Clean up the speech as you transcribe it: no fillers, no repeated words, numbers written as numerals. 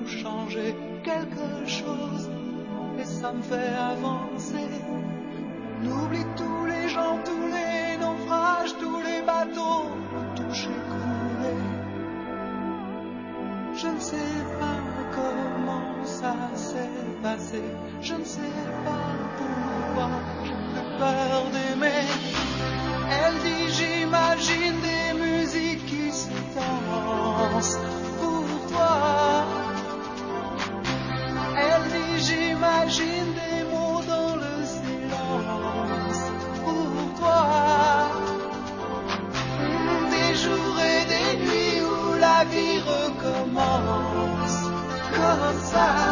tout changer quelque chose et ça me fait avancer. On oublie tous les gens, tous les naufrages, tous les bateaux touchés, coulés. Je ne sais pas comment ça s'est passé, je ne sais pas pourquoi j'ai plus peur d'aimer. Elle dit j'imagine des musiques qui se dansent pour toi. Elle dit j'imagine des mots dans le silence pour toi. Des jours et des nuits où la vie recommence comme ça.